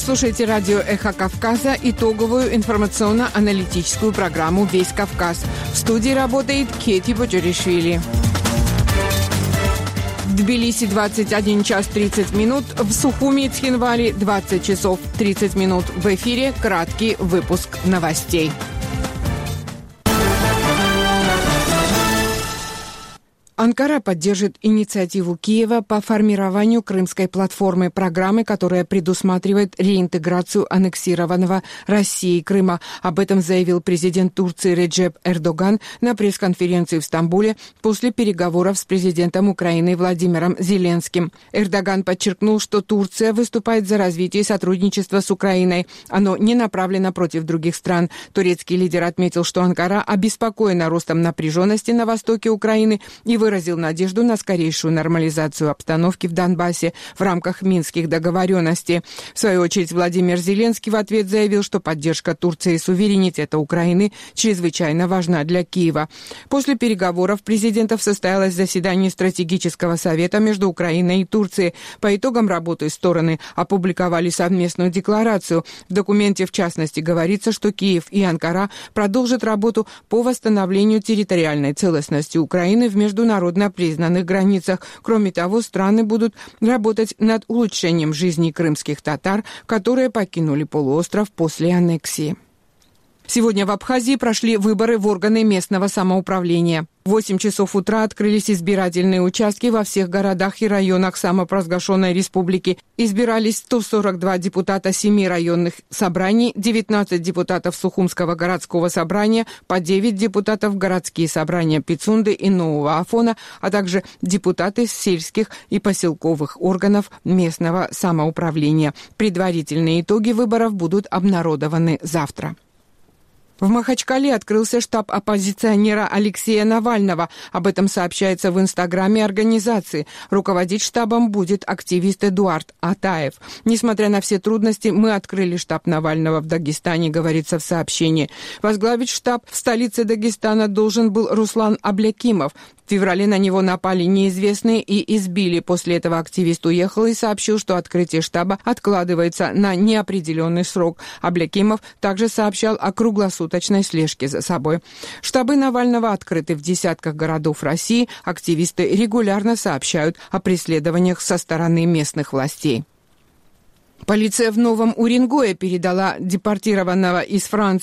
слушаете радио «Эхо Кавказа», итоговую информационно-аналитическую программу «Весь Кавказ». В студии работает Кети Боджоришвили. В Тбилиси 21 час 30 минут, в Сухуми и Цхинвале 20 часов 30 минут. В эфире краткий выпуск новостей. Анкара поддержит инициативу Киева по формированию Крымской платформы, программы, которая предусматривает реинтеграцию аннексированного Россией Крыма. Об этом заявил президент Турции Реджеп Эрдоган на пресс-конференции в Стамбуле после переговоров с президентом Украины Владимиром Зеленским. Эрдоган подчеркнул, что Турция выступает за развитие сотрудничества с Украиной. Оно не направлено против других стран. Турецкий лидер отметил, что Анкара обеспокоена ростом напряженности на востоке Украины и выразил надежду на скорейшую нормализацию обстановки в Донбассе в рамках минских договоренностей. В свою очередь, Владимир Зеленский в ответ заявил, что поддержка Турции и суверенитета Украины чрезвычайно важна для Киева. После переговоров президентов состоялось заседание стратегического совета между Украиной и Турцией. По итогам работы стороны опубликовали совместную декларацию. В документе, в частности, говорится, что Киев и Анкара продолжат работу по восстановлению территориальной целостности Украины в международно признанных границах. Кроме того, страны будут работать над улучшением жизни крымских татар, которые покинули полуостров после аннексии. Сегодня в Абхазии прошли выборы в органы местного самоуправления. В 8 часов утра открылись избирательные участки во всех городах и районах самопровозглашенной республики. Избирались 142 депутата 7 районных собраний, 19 депутатов Сухумского городского собрания, по 9 депутатов в городские собрания Пицунды и Нового Афона, а также депутаты сельских и поселковых органов местного самоуправления. Предварительные итоги выборов будут обнародованы завтра. В Махачкале открылся штаб оппозиционера Алексея Навального. Об этом сообщается в инстаграме организации. Руководить штабом будет активист Эдуард Атаев. Несмотря на все трудности, мы открыли штаб Навального в Дагестане, говорится в сообщении. Возглавить штаб в столице Дагестана должен был Руслан Аблякимов. В феврале на него напали неизвестные и избили. После этого активист уехал и сообщил, что открытие штаба откладывается на неопределенный срок. Аблякимов также сообщал о круглосуточной слежке за собой. Штабы Навального открыты в десятках городов России. Активисты регулярно сообщают о преследованиях со стороны местных властей. Полиция в Новом Уренгое передала депортированного из Франции